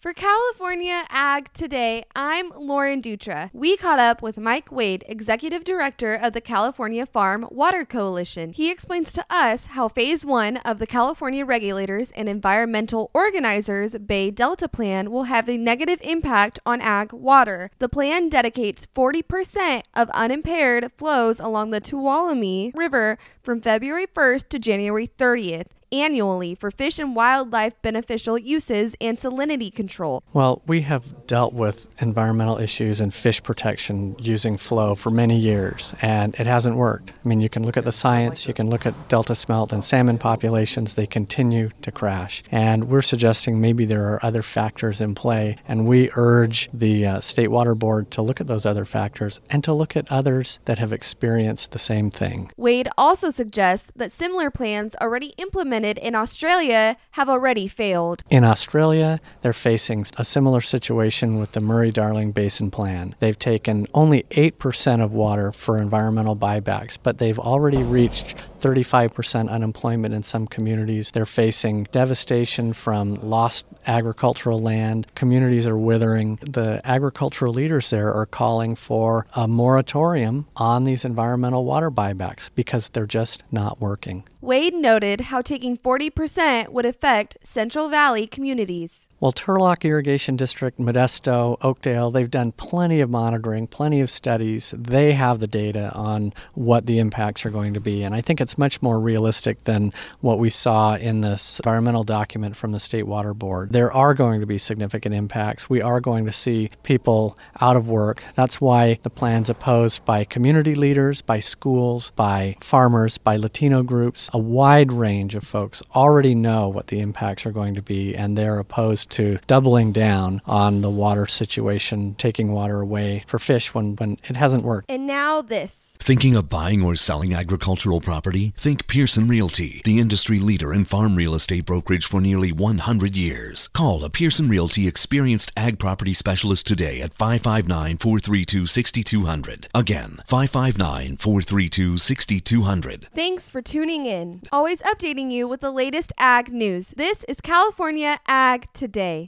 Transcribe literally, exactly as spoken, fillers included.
For California Ag Today, I'm Lauren Dutra. We caught up with Mike Wade, Executive Director of the California Farm Water Coalition. He explains to us how Phase one of the California Regulators and Environmental Organizers Bay Delta Plan will have a negative impact on ag water. The plan dedicates forty percent of unimpaired flows along the Tuolumne River from February first to January thirtieth. Annually for fish and wildlife beneficial uses and salinity control. Well, we have dealt with environmental issues and fish protection using flow for many years, and it hasn't worked. I mean, you can look at the science, you can look at delta smelt and salmon populations, they continue to crash. And we're suggesting maybe there are other factors in play, and we urge the uh, State Water Board to look at those other factors and to look at others that have experienced the same thing. Wade also suggests that similar plans already implemented in Australia have already failed. In Australia, they're facing a similar situation with the Murray-Darling Basin Plan. They've taken only eight percent of water for environmental buybacks, but they've already reached thirty-five percent unemployment in some communities. They're facing devastation from lost agricultural land. Communities are withering. The agricultural leaders there are calling for a moratorium on these environmental water buybacks because they're just not working. Wade noted how taking forty percent would affect Central Valley communities. Well, Turlock Irrigation District, Modesto, Oakdale, they've done plenty of monitoring, plenty of studies. They have the data on what the impacts are going to be. And I think it's much more realistic than what we saw in this environmental document from the State Water Board. There are going to be significant impacts. We are going to see people out of work. That's why the plan's opposed by community leaders, by schools, by farmers, by Latino groups. A wide range of folks already know what the impacts are going to be, and they're opposed to doubling down on the water situation, taking water away for fish when, when it hasn't worked. And now this. Thinking of buying or selling agricultural property? Think Pearson Realty, the industry leader in farm real estate brokerage for nearly one hundred years. Call a Pearson Realty experienced ag property specialist today at five five nine, four three two, six two zero zero. Again, five five nine, four three two, six two zero zero. Thanks for tuning in. Always updating you with the latest ag news. This is California Ag Today.